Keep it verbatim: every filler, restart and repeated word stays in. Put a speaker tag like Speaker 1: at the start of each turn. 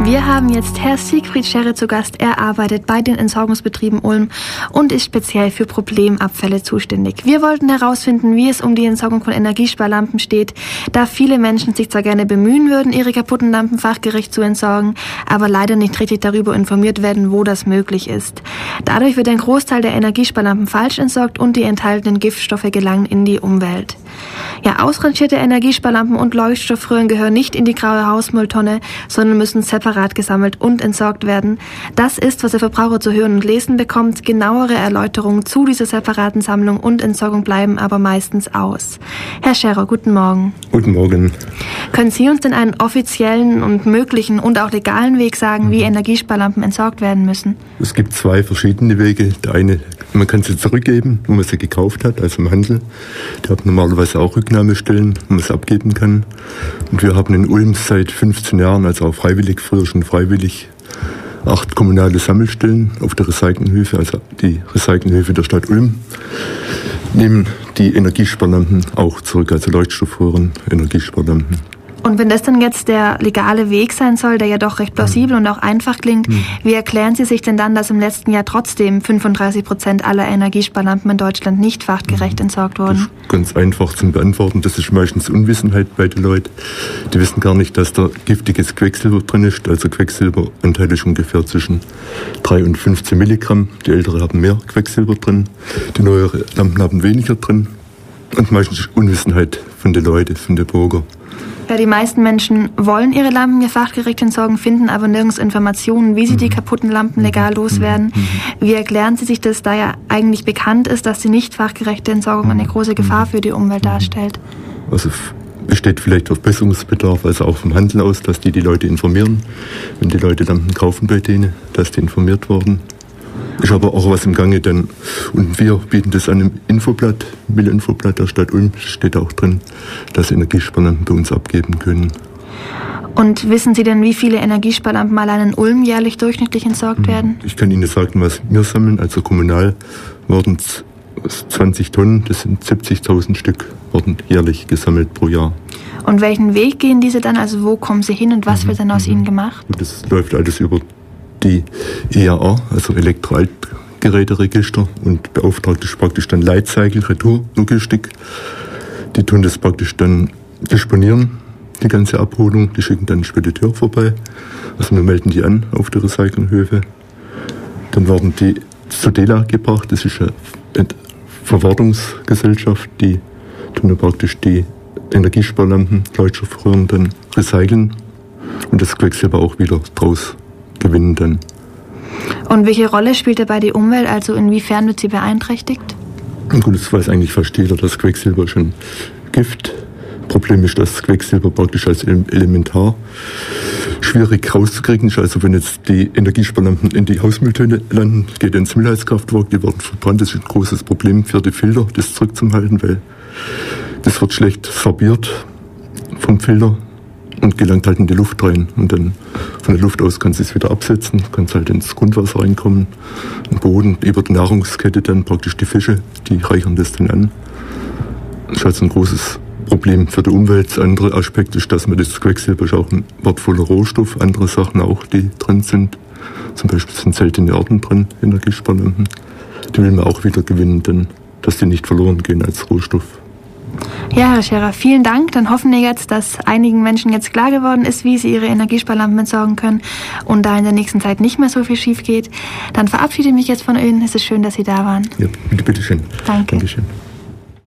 Speaker 1: Wir haben jetzt Herr Siegfried Scherre zu Gast. Er arbeitet bei den Entsorgungsbetrieben Ulm und ist speziell für Problemabfälle zuständig. Wir wollten herausfinden, wie es um die Entsorgung von Energiesparlampen steht, da viele Menschen sich zwar gerne bemühen würden, ihre kaputten Lampen fachgerecht zu entsorgen, aber leider nicht richtig darüber informiert werden, wo das möglich ist. Dadurch wird ein Großteil der Energiesparlampen falsch entsorgt und die enthaltenen Giftstoffe gelangen in die Umwelt. Ja, ausrangierte Energiesparlampen und Leuchtstoffröhren gehören nicht in die graue Hausmülltonne, sondern müssen separat gesammelt und entsorgt werden. Das ist, was der Verbraucher zu hören und lesen bekommt. Genauere Erläuterungen zu dieser separaten Sammlung und Entsorgung bleiben aber meistens aus. Herr Scherre, guten Morgen.
Speaker 2: Guten Morgen.
Speaker 1: Können Sie uns denn einen offiziellen und möglichen und auch legalen Weg sagen, wie Energiesparlampen entsorgt werden müssen?
Speaker 2: Es gibt zwei verschiedene Wege. Der eine, man kann sie zurückgeben, wo man sie gekauft hat, also im Handel. Die haben normalerweise auch Rücknahmestellen, wo man es abgeben kann. Und wir haben in Ulm seit fünfzehn Jahren, also auch freiwillig, früher schon freiwillig, acht kommunale Sammelstellen auf der Recyclinghöfe, also die Recyclinghöfe der Stadt Ulm, nehmen die Energiesparlampen auch zurück, also Leuchtstoffröhren, Energiesparlampen.
Speaker 1: Und wenn das dann jetzt der legale Weg sein soll, der ja doch recht plausibel mhm. und auch einfach klingt, mhm. wie erklären Sie sich denn dann, dass im letzten Jahr trotzdem fünfunddreißig Prozent aller Energiesparlampen in Deutschland nicht fachgerecht mhm. entsorgt wurden?
Speaker 2: Das ist ganz einfach zum Beantworten. Das ist meistens Unwissenheit bei den Leuten. Die wissen gar nicht, dass da giftiges Quecksilber drin ist. Also Quecksilberanteil ist ungefähr zwischen drei und fünfzehn Milligramm. Die älteren haben mehr Quecksilber drin. Die neueren Lampen haben weniger drin. Und meistens Unwissenheit von den Leuten, von den Bürgern.
Speaker 1: Ja, die meisten Menschen wollen ihre Lampen fachgerecht entsorgen, finden aber nirgends Informationen, wie sie mhm. die kaputten Lampen legal loswerden. Mhm. Wie erklären Sie sich das, da ja eigentlich bekannt ist, dass die nicht fachgerechte Entsorgung eine große Gefahr für die Umwelt darstellt?
Speaker 2: Also besteht vielleicht Verbesserungsbedarf, also auch vom Handel aus, dass die die Leute informieren. Wenn die Leute Lampen kaufen bei denen, dass die informiert werden. Ist aber auch was im Gange dann. Und wir bieten das an im Infoblatt, Mill-Infoblatt der Stadt Ulm, steht auch drin, dass Energiesparlampen bei uns abgeben können.
Speaker 1: Und wissen Sie denn, wie viele Energiesparlampen allein in Ulm jährlich durchschnittlich entsorgt werden?
Speaker 2: Ich kann Ihnen sagen, was wir sammeln. Also kommunal werden es zwanzig Tonnen, das sind siebzigtausend Stück, werden jährlich gesammelt pro Jahr.
Speaker 1: Und welchen Weg gehen diese dann? Also wo kommen sie hin und was mhm. wird dann aus mhm. ihnen gemacht?
Speaker 2: Das läuft alles über die E R A, also Elektroaltgeräteregister, und beauftragt ist praktisch dann Lightcycle, Retourlogistik. Die tun das praktisch dann disponieren, die ganze Abholung, die schicken dann den Spediteur vorbei. Also wir melden die an auf der Recyclinghöfe. Dann werden die zu D E L A gebracht, das ist eine Verwertungsgesellschaft, die tun dann praktisch die Energiesparlampen, Leuchtstoffröhren dann recyceln und das Quecksilber auch wieder draus gewinnen dann.
Speaker 1: Und welche Rolle spielt dabei die Umwelt? Also inwiefern wird sie beeinträchtigt?
Speaker 2: Gut, das weiß eigentlich fast jeder, dass Quecksilber schon Gift. Problem ist, dass Quecksilber praktisch als Elementar schwierig rauszukriegen ist. Also wenn jetzt die Energiesparlampen in die Hausmülltonne landen, geht ins Müllheizkraftwerk, die werden verbrannt. Das ist ein großes Problem für die Filter, das zurückzuhalten, weil das wird schlecht sorbiert vom Filter und gelangt halt in die Luft rein. Und dann von der Luft aus kannst du es wieder absetzen, kannst halt ins Grundwasser reinkommen, im Boden, über die Nahrungskette dann praktisch die Fische, die reichern das dann an. Das ist halt so ein großes Problem für die Umwelt. Das andere Aspekt ist, dass man das Quecksilber ist auch ein wertvoller Rohstoff, andere Sachen auch, die drin sind. Zum Beispiel sind seltene Arten drin, Energiesparlampen. Die will man auch wieder gewinnen, denn dass die nicht verloren gehen als Rohstoff.
Speaker 1: Ja, Herr Scherre, vielen Dank. Dann hoffen wir jetzt, dass einigen Menschen jetzt klar geworden ist, wie sie ihre Energiesparlampen entsorgen können und da in der nächsten Zeit nicht mehr so viel schief geht. Dann verabschiede ich mich jetzt von Ihnen. Es ist schön, dass Sie da waren.
Speaker 2: Ja, bitte, bitte schön.
Speaker 1: Danke.
Speaker 2: Dankeschön.